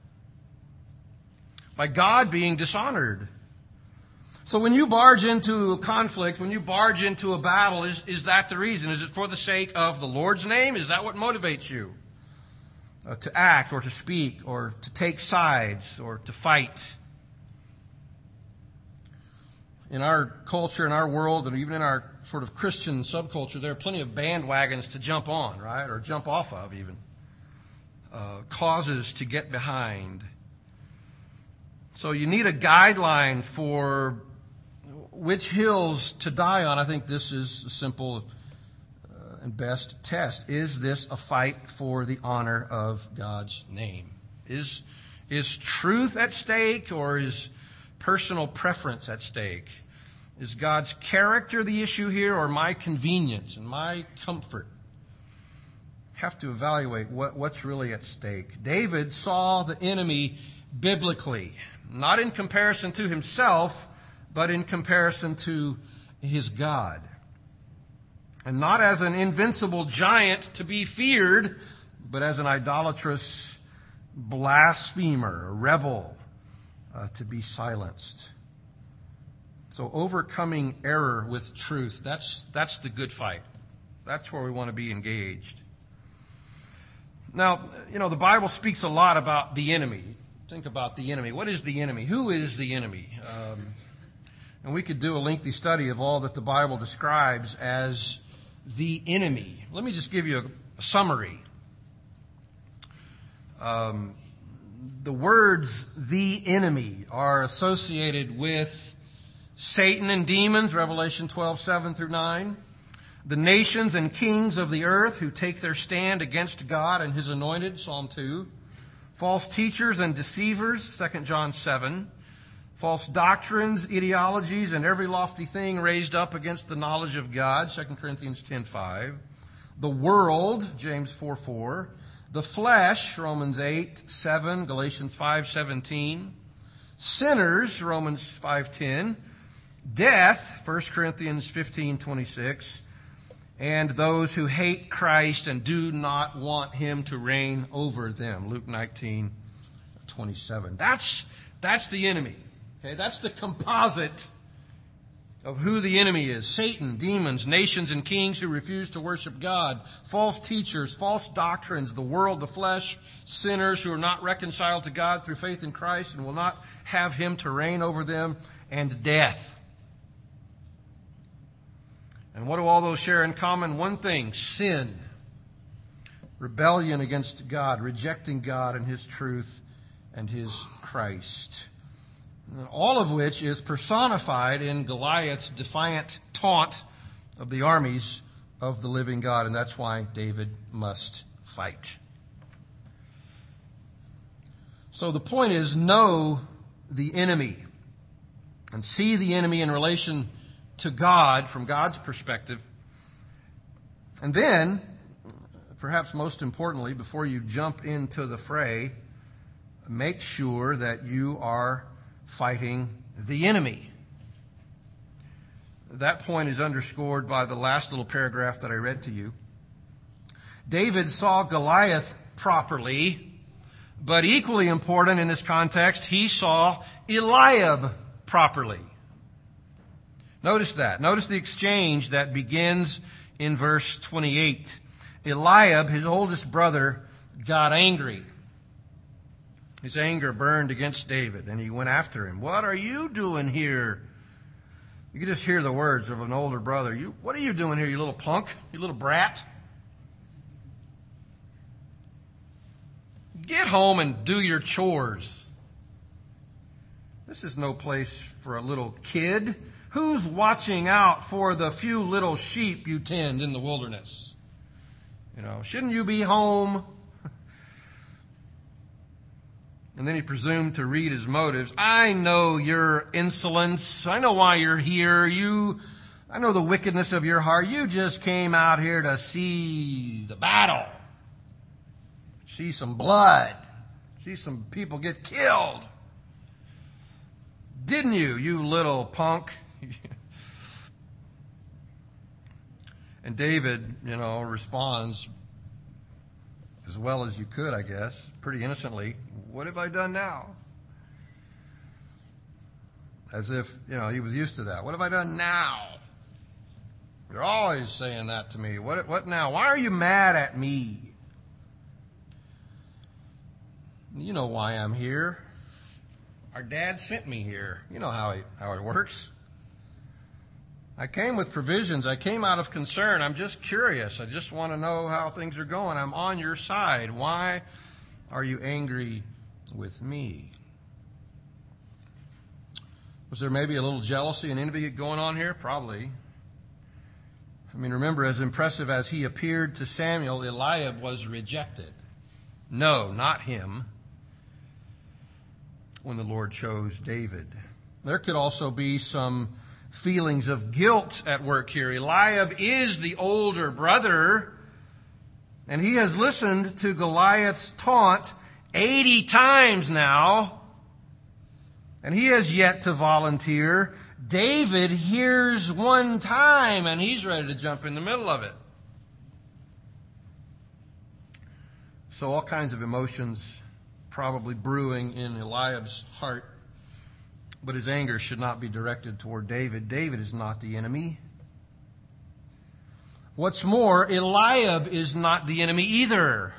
by God being dishonored. So when you barge into a conflict, when you barge into a battle, is, is that the reason? Is it for the sake of the Lord's name? Is that what motivates you? Uh, to act or to speak or to take sides or to fight? In our culture, in our world, and even in our sort of Christian subculture, there are plenty of bandwagons to jump on, right? Or jump off of even. Uh, causes to get behind. So you need a guideline for which hills to die on. I think this is a simple uh, and best test. Is this a fight for the honor of God's name? Is, is truth at stake, or is personal preference at stake? Is God's character the issue here, or my convenience and my comfort? Have to evaluate what, what's really at stake. David saw the enemy biblically, not in comparison to himself, but in comparison to his God. And not as an invincible giant to be feared, but as an idolatrous blasphemer, a rebel, uh, to be silenced. So overcoming error with truth, that's, that's the good fight. That's where we want to be engaged. Now, you know, the Bible speaks a lot about the enemy. Think about the enemy. What is the enemy? Who is the enemy? Um, and we could do a lengthy study of all that the Bible describes as the enemy. Let me just give you a, a summary. Um, the words "the enemy" are associated with Satan and demons, Revelation twelve, seven through nine. The nations and kings of the earth who take their stand against God and His anointed, Psalm two. False teachers and deceivers, Second John seven. False doctrines, ideologies, and every lofty thing raised up against the knowledge of God, Second Corinthians ten five. The world, James four four. The flesh, Romans eight seven, Galatians five seventeen. Sinners, Romans five ten. Death, First Corinthians fifteen twenty-six. And those who hate Christ and do not want Him to reign over them, Luke nineteen twenty-seven. That's, that's the enemy. Okay, that's the composite of who the enemy is. Satan, demons, nations, and kings who refuse to worship God. False teachers, false doctrines, the world, the flesh, sinners who are not reconciled to God through faith in Christ and will not have Him to reign over them, and death. And what do all those share in common? One thing: sin. Rebellion against God, rejecting God and His truth and His Christ. All of which is personified in Goliath's defiant taunt of the armies of the living God. And that's why David must fight. So the point is, know the enemy and see the enemy in relation to God from God's perspective. And then, perhaps most importantly, before you jump into the fray, make sure that you are fighting the enemy. That point is underscored by the last little paragraph that I read to you. David saw Goliath properly, but equally important in this context, he saw Eliab properly. Notice that. Notice the exchange that begins in verse twenty-eight. Eliab, his oldest brother, got angry. His anger burned against David, and he went after him. What are you doing here? You can just hear the words of an older brother. You, what are you doing here, you little punk? You little brat? Get home and do your chores. This is no place for a little kid. Who's watching out for the few little sheep you tend in the wilderness? You know, shouldn't you be home? And then he presumed to read his motives. I know your insolence. I know why you're here. You, I know the wickedness of your heart. You just came out here to see the battle. See some blood. See some people get killed. Didn't you, you little punk? And David, you know, responds as well as you could, I guess, pretty innocently, "What have I done now?" As if, you know, he was used to that. "What have I done now?" You're always saying that to me. What, what now? Why are you mad at me? You know why I'm here. Our dad sent me here. You know how it, how it works. I came with provisions. I came out of concern. I'm just curious. I just want to know how things are going. I'm on your side. Why are you angry with me? Was there maybe a little jealousy and envy going on here? Probably. I mean, remember, as impressive as he appeared to Samuel, Eliab was rejected. No, not him. When the Lord chose David. There could also be some feelings of guilt at work here. Eliab is the older brother, and he has listened to Goliath's taunt eighty times now, and he has yet to volunteer. David hears one time, and he's ready to jump in the middle of it. So all kinds of emotions probably brewing in Eliab's heart, but his anger should not be directed toward David. David is not the enemy. What's more, Eliab is not the enemy either.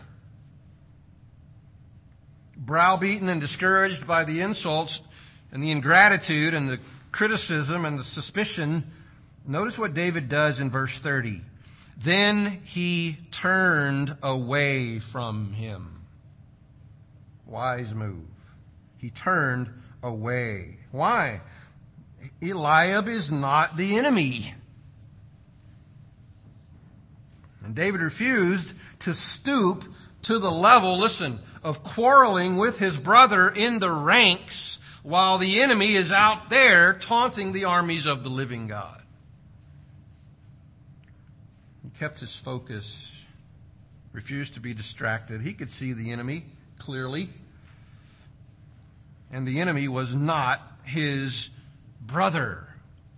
Browbeaten and discouraged by the insults and the ingratitude and the criticism and the suspicion, notice what David does in verse thirty. Then he turned away from him. Wise move. He turned away. Why? Eliab is not the enemy. And David refused to stoop to the level, listen, of quarreling with his brother in the ranks while the enemy is out there taunting the armies of the living God. He kept his focus, refused to be distracted. He could see the enemy clearly. And the enemy was not his brother.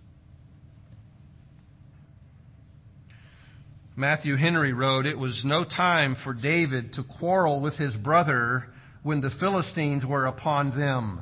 Matthew Henry wrote, "It was no time for David to quarrel with his brother when the Philistines were upon them."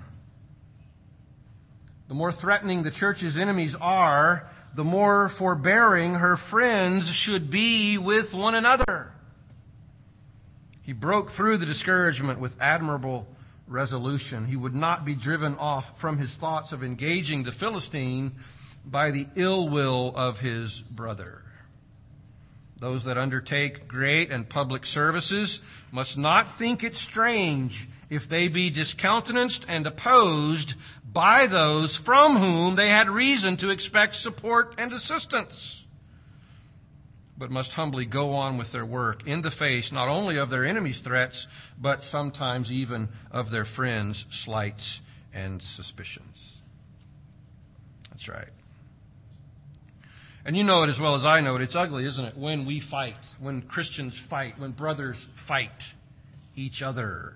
The more threatening the church's enemies are, the more forbearing her friends should be with one another. He broke through the discouragement with admirable resolution. He would not be driven off from his thoughts of engaging the Philistine by the ill will of his brother. Those that undertake great and public services must not think it strange if they be discountenanced and opposed by those from whom they had reason to expect support and assistance, but must humbly go on with their work in the face not only of their enemies' threats, but sometimes even of their friends' slights and suspicions. That's right. And you know it as well as I know it. It's ugly, isn't it? When we fight, when Christians fight, when brothers fight each other.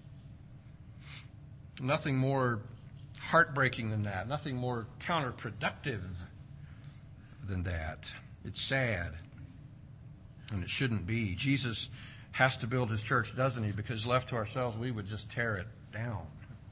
Nothing more heartbreaking than that. Nothing more counterproductive than that. It's sad. And it shouldn't be. Jesus has to build his church, doesn't he? Because left to ourselves, we would just tear it down.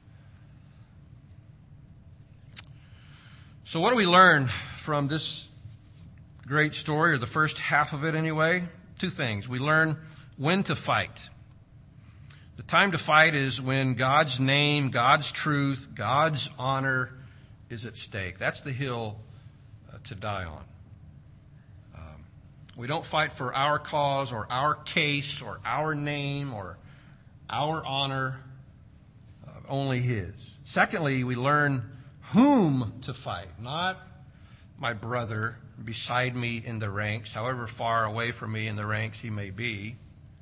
So what do we learn from this great story, or the first half of it anyway? Two things. We learn when to fight. The time to fight is when God's name, God's truth, God's honor is at stake. That's the hill uh, to die on. Um, we don't fight for our cause or our case or our name or our honor, uh, only his. Secondly, we learn whom to fight, not my brother beside me in the ranks, however far away from me in the ranks he may be.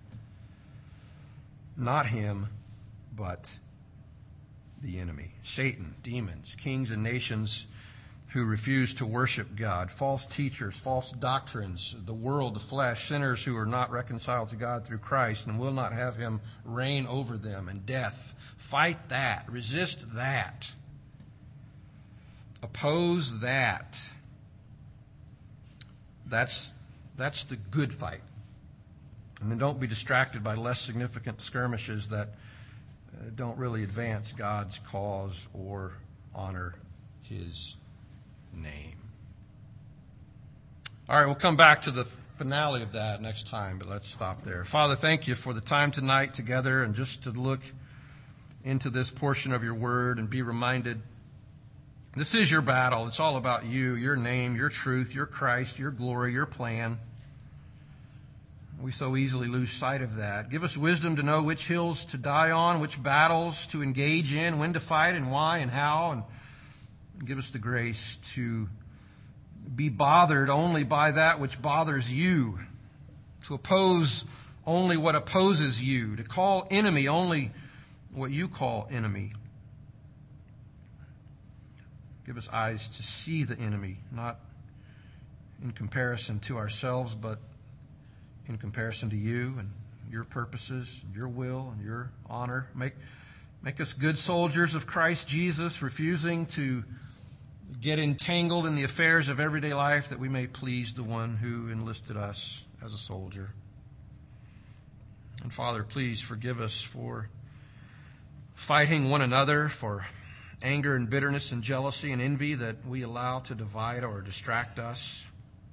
Not him, but the enemy. Satan, demons, kings and nations who refuse to worship God, false teachers, false doctrines, the world, the flesh, sinners who are not reconciled to God through Christ and will not have him reign over them, and death. Fight that. Resist that. Oppose that. That's, that's the good fight. And then don't be distracted by less significant skirmishes that uh, don't really advance God's cause or honor His name. All right, we'll come back to the finale of that next time, but let's stop there. Father, thank you for the time tonight together and just to look into this portion of your word and be reminded this is your battle. It's all about you, your name, your truth, your Christ, your glory, your plan. We so easily lose sight of that. Give us wisdom to know which hills to die on, which battles to engage in, when to fight and why and how, and give us the grace to be bothered only by that which bothers you, to oppose only what opposes you, to call enemy only what you call enemy. Give us eyes to see the enemy, not in comparison to ourselves, but in comparison to you and your purposes, your will, and your honor. Make, make us good soldiers of Christ Jesus, refusing to get entangled in the affairs of everyday life, that we may please the one who enlisted us as a soldier. And Father, please forgive us for fighting one another, for anger and bitterness and jealousy and envy that we allow to divide or distract us.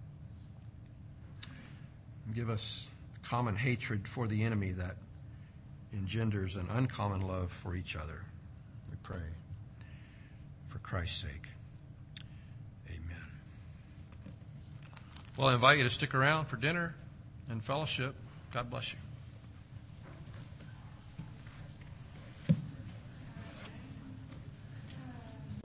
Give us common hatred for the enemy that engenders an uncommon love for each other. We pray for Christ's sake. Amen. Well, I invite you to stick around for dinner and fellowship. God bless you.